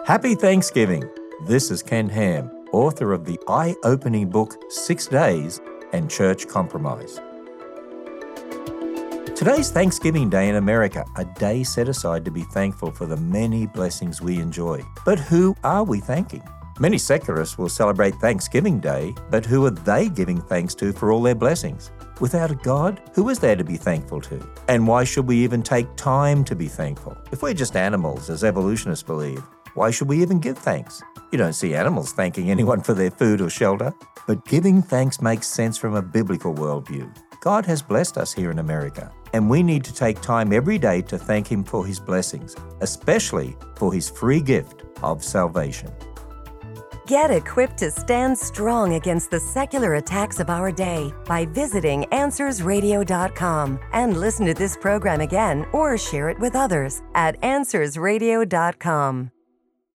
Happy Thanksgiving! This is Ken Ham, author of the eye-opening book 6 Days and Church Compromise. Today's Thanksgiving Day in America, a day set aside to be thankful for the many blessings we enjoy. But who are we thanking? Many secularists will celebrate Thanksgiving Day, but who are they giving thanks to for all their blessings? Without a God, who is there to be thankful to? And why should we even take time to be thankful? If we're just animals, as evolutionists believe, why should we even give thanks? You don't see animals thanking anyone for their food or shelter. But giving thanks makes sense from a biblical worldview. God has blessed us here in America, and we need to take time every day to thank Him for His blessings, especially for His free gift of salvation. Get equipped to stand strong against the secular attacks of our day by visiting AnswersRadio.com and listen to this program again or share it with others at AnswersRadio.com.